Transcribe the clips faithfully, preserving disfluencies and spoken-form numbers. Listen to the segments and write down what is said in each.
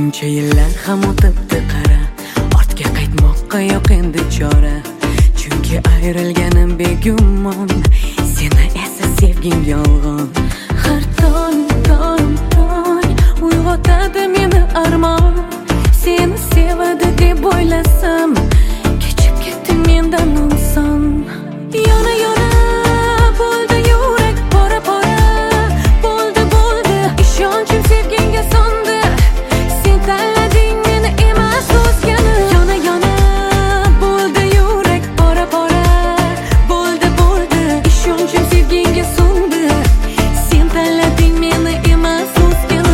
Shuncha yillar ham o'tibdi qara, ortga qaytmoqqa yo'q endi chora. Chunki ayrilganim begumon, seni esa sevging yolg'on. Har tong, tong, tong uyg'otadi meni armon. Seni sevadi deb o'ylasam, kechib ketding mendan inson. Yana yana bo'ldi yurak pora pora, bo'ldi bo'ldi ishonchim sevgingga so'ndi. Sen tanlading meni emas o'zgani. Yana yana bo'ldi yurak pora pora, bo'ldi bo'ldi ishonchim sevgingga so'ndi. Sen tanlading meni emas o'zgani.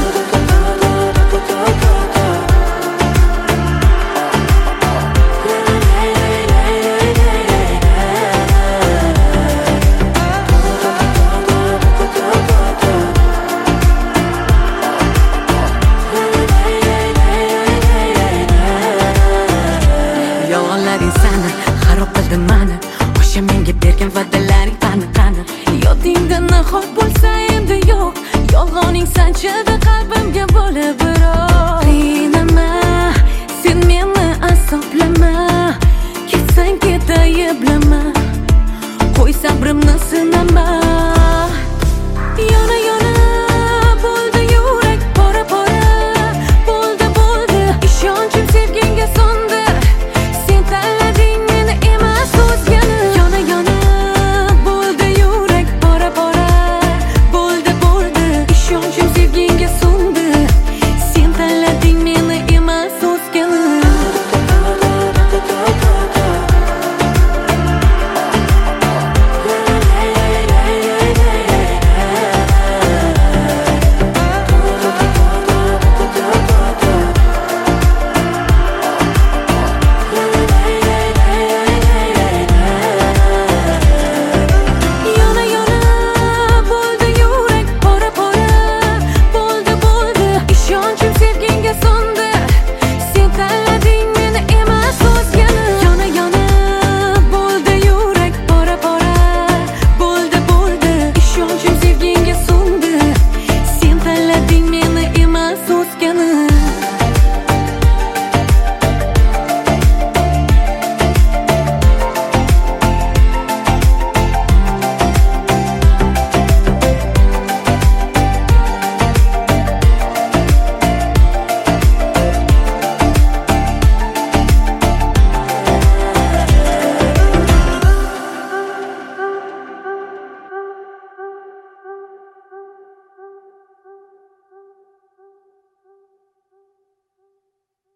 Yolg'onlaring sani xarob qildi mani, o'sha menga bergan va'dalaring qani qani. Yodingda nahot bo'lsa endi yo'q, yolg'oning sanchadi qalbimga bo'lib biroq. Qiynama, sen meni azoblama, ketsang ket ayblama, qo'y sabrimni sinama.